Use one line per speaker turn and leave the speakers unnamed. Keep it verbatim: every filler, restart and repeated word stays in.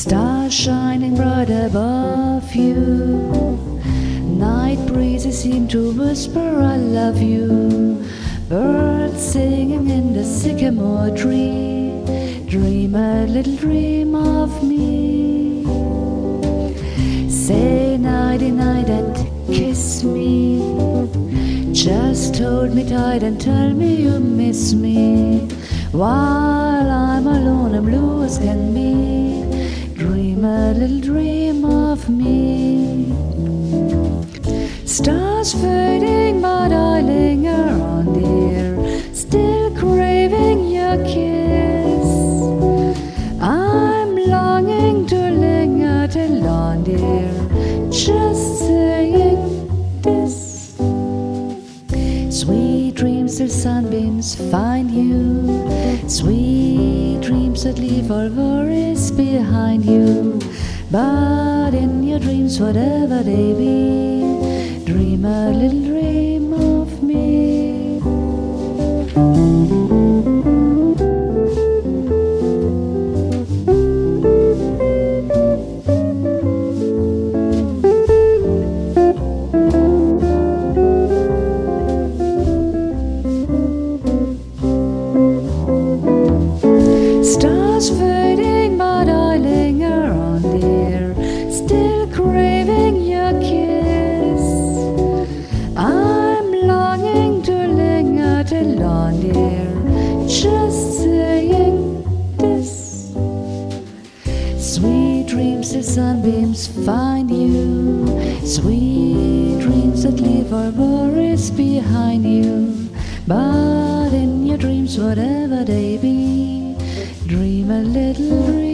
Stars shining bright above you. Night breezes seem to whisper I love you. Birds singing in the sycamore tree. Dream a little dream of me. Say nighty night and kiss me. Just hold me tight and tell me you miss me. While I'm alone and blue as can be. Dream a little dream of me. Stars fading, but I linger on, dear, still craving your kiss. I'm longing to linger till dawn, dear, just saying this. Sweet dreams till sunbeams find you. Sweet dreams that leave all worries behind you. But in your dreams, whatever they be, dream a little dream of me. Stars fading, but I linger on, dear, still craving your kiss. I'm longing to linger till dawn, dear, just saying this. Sweet dreams till sunbeams find you. Sweet dreams that leave our worries behind you. But in your dreams, whatever they be, dream a little dream.